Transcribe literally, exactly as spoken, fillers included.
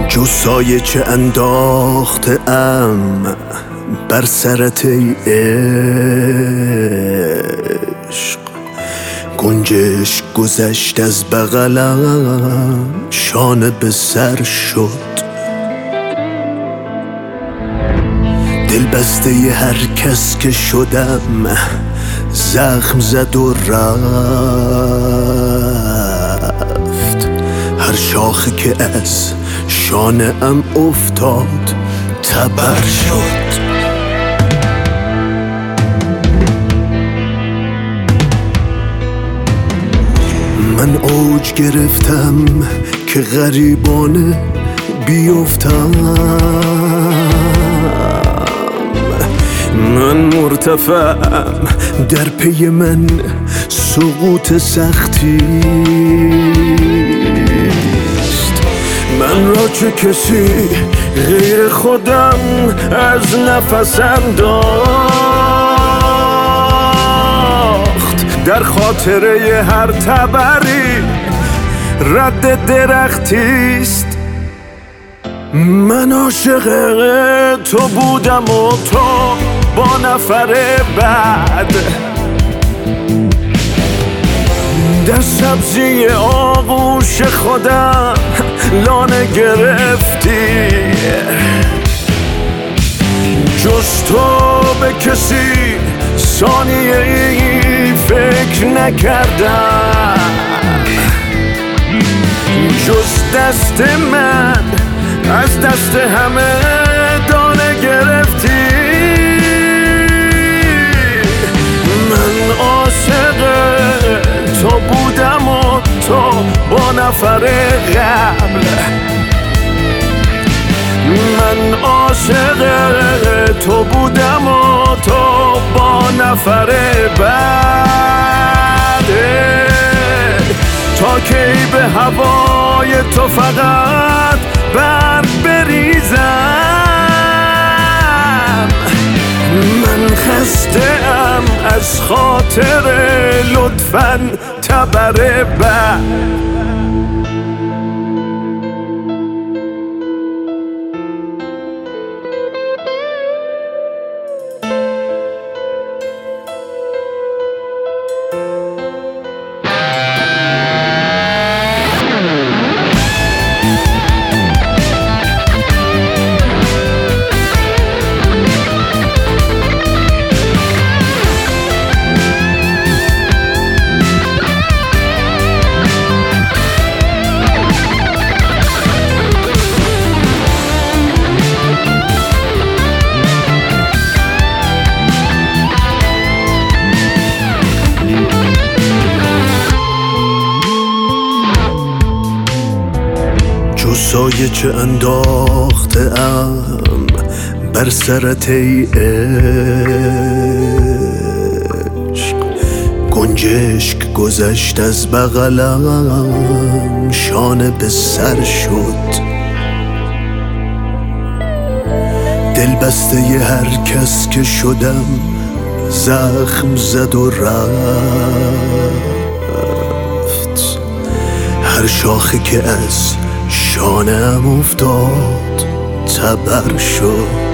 جو سایه چه انداخته ام بر سرت ای عشق، گنجش گذشت از بغلم شانه به سر شد. دل بسته ی هر کس که شدم زخم زد و رفت، هر شاخه که از شانه ام افتاد تبر شد. من اوج گرفتم که غریبانه بیفتم، من مرتفعم در پی من سقوط سختیست. من را چه کسی غیر خودم از نفسم داخت، در خاطره هر تبری رد درختیست. من عاشق تو بودم و تو با نفر بعد در سبزی آغوش خودم لانه گرفتی. جز تو به کسی ثانیه ای فکر نکردم، جز دست من از دست همه دانه گرفتی. من عاشق تو بودم و تو با نفر قبل، من عاشق تو بودم و تو با نفر بعد. تا کی به هوای تو فقط بر بریزم، من خسته ام از خاطر لطفاً تبر بعد. جو سایه چه انداخته ام بر سرت ای عشق، گنجشک گذشت از بغلم شانه به سر شد. دل بسته ی هر کس که شدم زخم زد و رفت، هر شاخه که از شانه ام افتاد تبر شد.